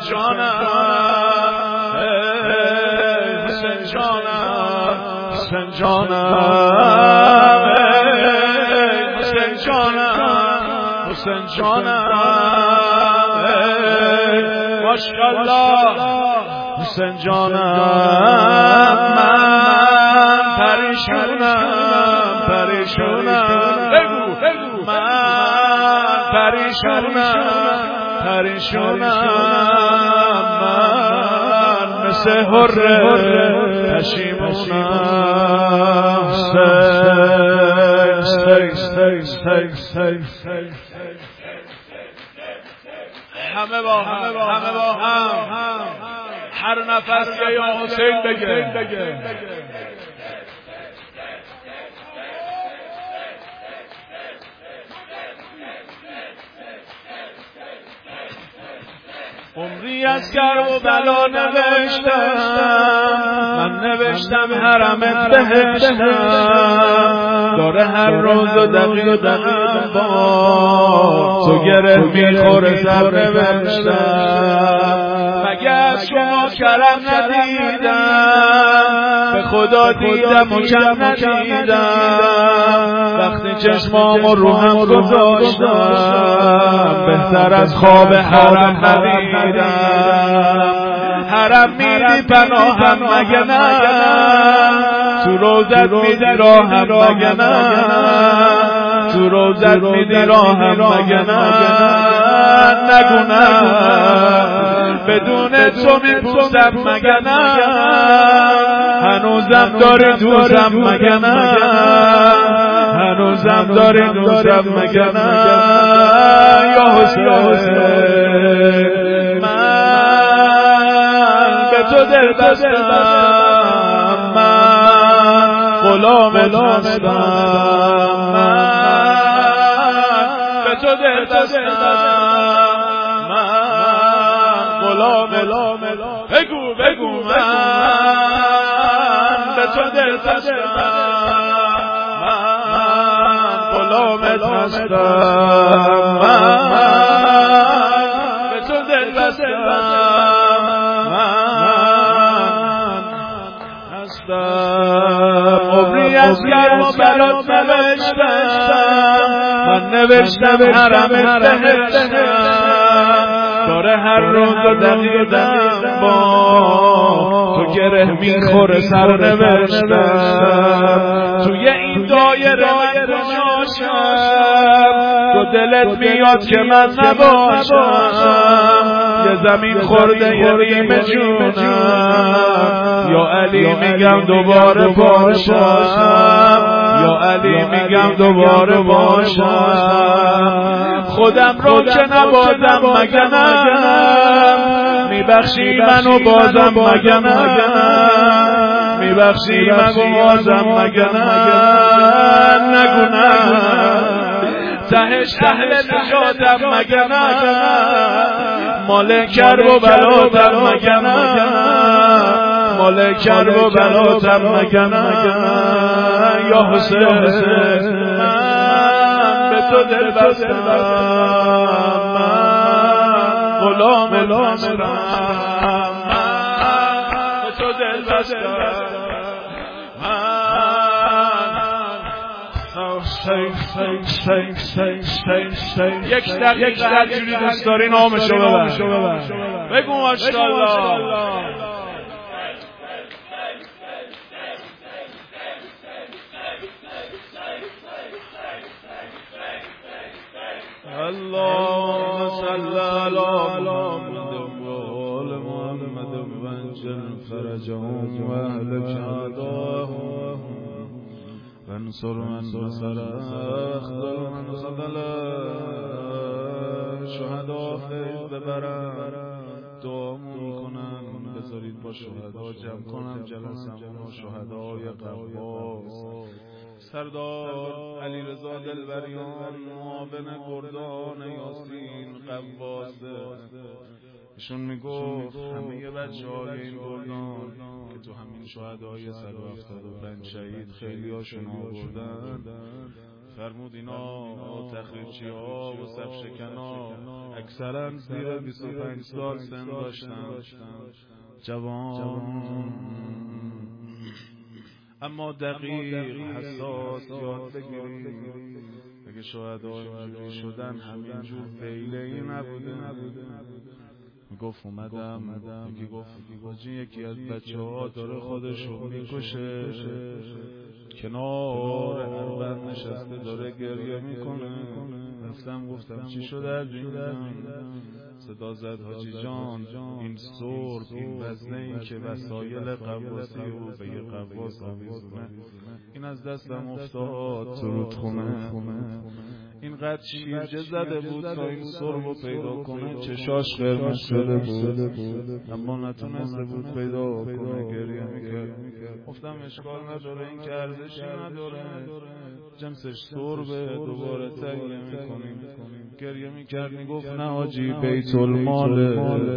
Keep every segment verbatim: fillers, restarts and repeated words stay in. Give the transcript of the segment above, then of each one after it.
جانم حسین جانم حسین جانم حسین جانم حسین جانم ماشاءالله حسین جانم من پریشونم پریشونم بگو من پریشونم پریشونم من مثل حره پشیمونم همه با هم همه با هم هر نفس یا حسین بگه عمری از گرم و بلا نوشتم من نوشتم حرمت بهشتم داره هر روز و دقیقه با تو گره میخوره سر نوشتم مگه از شما کرم ندیدم به خدا دیدم و کم ندیدم وقتی چشمامو رو هم گذاشتم بهتر از خواب حرم ندیدم حرم میدی پناهم مگه نه تو روزت میدی راهم مگه نه تو روزت میدی راهم مگه نه نگو نه بدون تو میپوسم مگه نه هنوزم داری دوزم مگه نه هنوزم داری دوزم مگه نه یا حسین تو دل بستم من غلام هستم من به تو دل بستم من غلام بگو بگو من به تو دل بستم من غلام هستم من به تو دل بستم عمری از گرم و برات نوشتم من نوشتم حرمت بهشتم داره هر روز و دقیقم با تو گره میخوره سر نوشتم توی این دایره من کجاشم تو دلت میاد که من نباشم یه زمین خورده یه ریم جونم یا علی میگم دوباره باشم یا علی میگم دوباره باشم خودم رو که نبازم مگه نگم میبخشی منو بازم مگه نگم میبخشی منو بازم مگه نگم نگو نگم تهش تهل نجاتم مگه نگم مال کرب و بلاتم مگه نگم مال کرب و بلاتم مگه نگم یا حسین من به تو دل بستم من غلام هستم من به تو دل بستم یک دقیقه هر جوری دوست داری نامشو ببر بگو ماشاءالله اللهم صل علی محمد و آل محمد و انجل فرجهم و اهلک اعداءهم وانصر من نصر اخذل من خذل شهدا فیض ببرن دعامون کنن بذارید با شهدا جمع کنم جلسمون و شهدای قواس سردار علیرضا دلبریان معاون گردان یاسین قواسه ایشون میگفت همه بچه های این گردان که تو همین شهدای صد و هفتاد و پنج شهید خیلی هاشون آوردن فرمود اینا آتخ تخریجی ها و سفشکن ها اکثرا زیر بیست و پنج سال سن داشتن، جوان، اما دقیق حساس یاد بگیرید. اگه شهدا اینجوری شدن همینجور بیله‌ای نبوده. گفت اومدم یکی گفت حاجی یکی از بچه ها داره خودشو میکشه، کنار اربد نشسته داره گریه میکنه. رفتم گفتم چی شده عزیزم؟ صدا زد حاجی جان این سرب، این وزنه، این که وسایل قواسی و به یه قواس آویزونه، این از دستم افتاد تو رودخونه. اینقدر شیرجه زده بود تا این سرب رو پیدا کنه، چشاش قرمز شده بود اما نتونسته بود پیدا کنه، گریه میکرد. گفتم اشکال نداره، این که ارزشی نداره، جنسش سربه، دوباره تهیه میکنیم. گریه میکرد میگفت نه حاجی بیت الماله،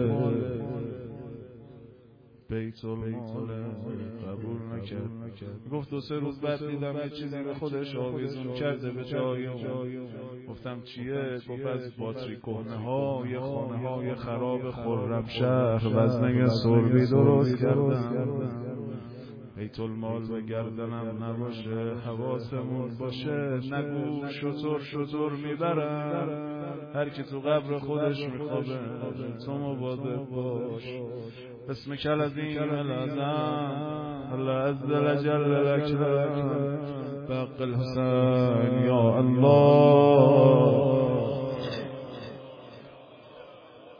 بیت الماله، قبول نکرد. گفت دو سه روز بعد دیدم یه چیزی به خودش آویزون کرده به جای اون. گفتم چیه؟ گفت از باتری کهنه ها یه خانه های خراب خرمشهر وزنه سربی درست کردم. بیت المال به گردنم نباشه، حواسمون باشه، نگو شطور شطور میبرم، هر کی تو قبر خودش میخوابه تو مواظب باش. اسم کل عظیم العظم الله عز جل الاکرم بق الحسین یا الله.